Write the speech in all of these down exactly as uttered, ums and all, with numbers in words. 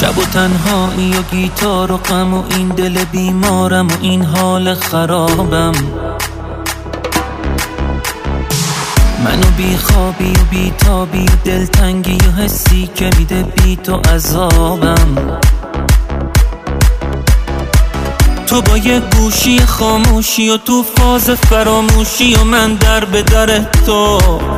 شب و تنهایی و گیتار و غم و این دل بیمارم و این حال خرابم. منو بی خوابی و بی تابی و دلتنگی و حسی که میده بی تو عذابم. تو با یه گوشی خاموشی و تو فاز فراموشی و من در به در تو.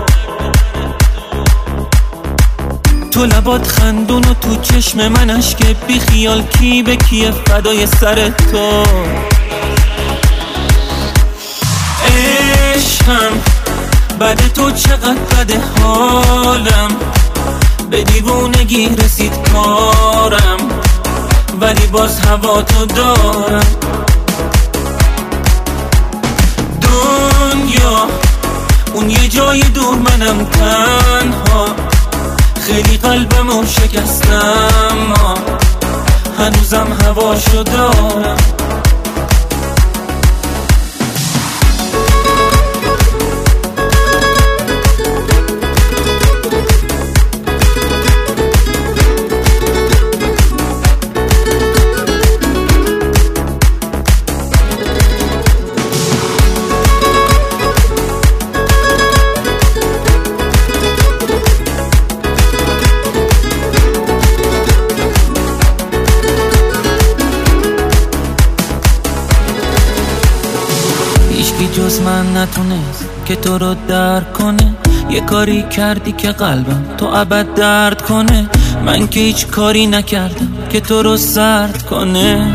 تو لبات خندون و تو چشم من اشک بی خیال کی به کیه فدای سر تو. عشقم بعد تو چقدر بده حالم، به دیوونگی رسید کارم ولی باز هوا تو دارم. دنیا اون یه جای دور منم تنها، خیلی قلبمو شکستم ما هنوزم هواشو دارم. هیچکی جز من نتونست که تو رو درک کنه. یه کاری کردی که قلبم تو ابد درد کنه. من که هیچ کاری نکردم که تو رو سرد کنه.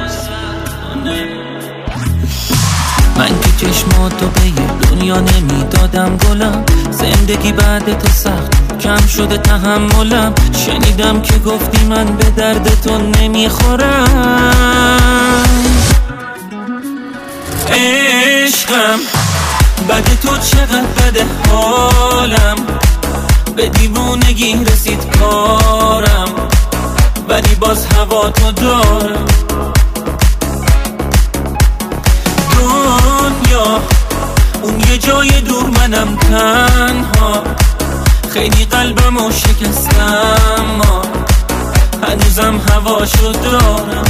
من که چشماتو به یه دنیا نمیدادم گلم. زندگی بعد تو سخت کم شده تحملم. شنیدم که گفتی من به درد تو نمیخورم. عشقم بعد تو چقدر بده حالم، به دیوونگی رسید کارم ولی باز هوا تو دارم. دنیا اون یه جای دور منم تنها، خیلی قلبمو شکستم ما هنوزم هواشو دارم.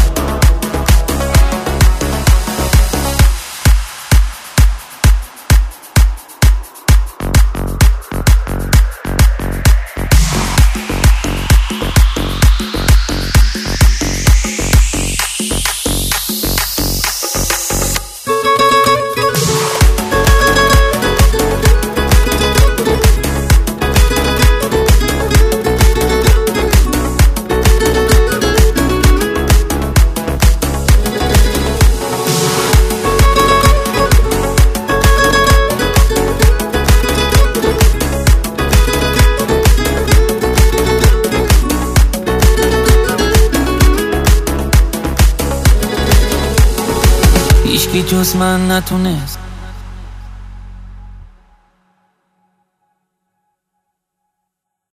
هیچکی جز من نتونست